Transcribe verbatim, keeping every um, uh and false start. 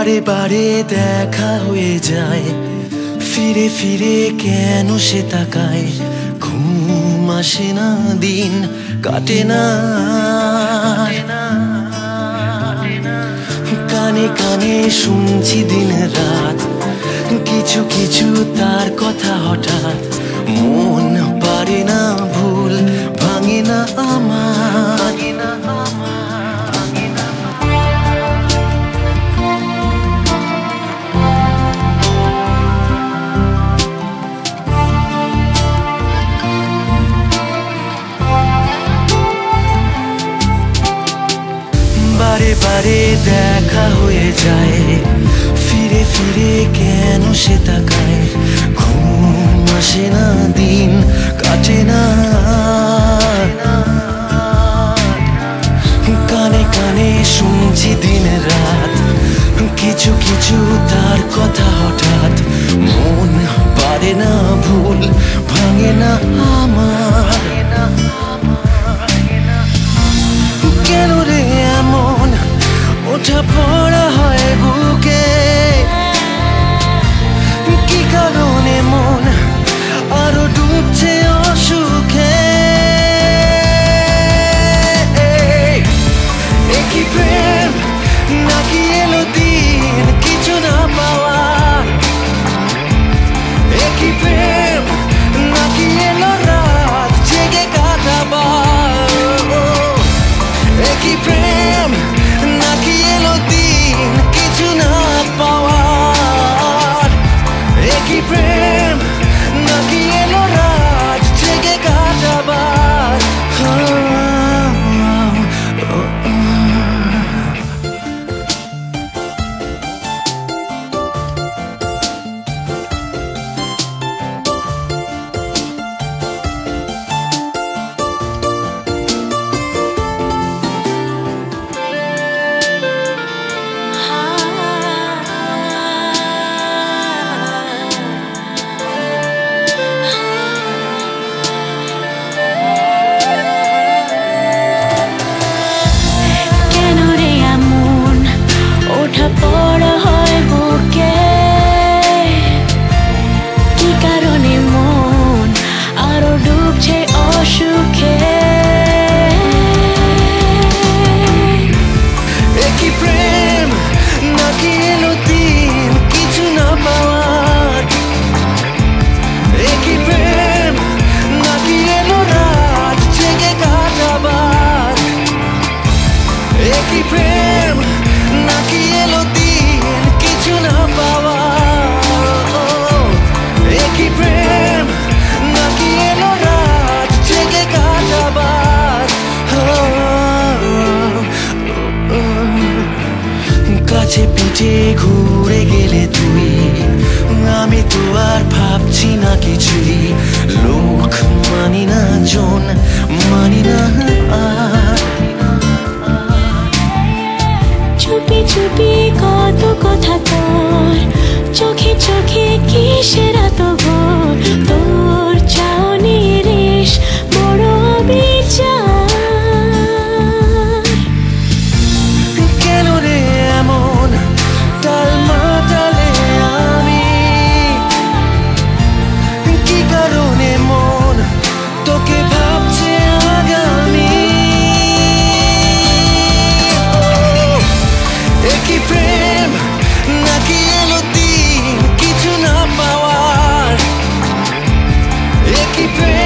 বারে বারে দেখা হয়ে যায়, ফিরে ফিরে কেন সে তাকায়। ঘুম আসে না, দিন কাটে না, কানে কানে শুনছি দিন রাত কিছু কিছু তার কথা। হঠাৎ মন পারে না ভুল, ভাঙে না আমার। বারে বারে দেখা হয়ে যায়, ফিরে ফিরে কেন সে তাকায়। ঘুম আসে না, দিন কাটে না, কানে কানে শুনছি দিন রাত কিছু কিছু তার কথা। হঠাৎ মন পারে না ভুল, ভাঙে না আমার। কেন রে এমন ওঠা পড়া হয় বুকে, কি কারণে মন আরো ডুবছে অসুখে। একই প্রেম নাকি এলো দিন কিছু না পাওয়ার, একই প্রেম নাকি এলো রাত জেগে কাটাবার। একই প্রেম নাকি এলো দিন কিছু না পাওয়ার, একই প্রেম নাকি এলো রাত জেগে কাটাবার। একই প্রেম নাকি এলো দিন কিছু না পাওয়ার, একই প্রেম নাকি এলো রাত জেগে কাটাবার। কাছে পিঠে ঘুরে গেলে তুই, আমি তো আর ভাবছি না কিছুই। লোক মানি না, জন মানি না আর। চুপি চুপি কত কথা তোর, চোখে চোখে কিসের এত ভোর। তোর চাউনি রেশ বড় বিচার। কেন রে এমন টাল মাটালে আমি, কি কারণে মন তোকে ভাবছে আগামী। একই প্রেম নাকি এলো দিন কিছু না পাওয়ার, একই প্রেম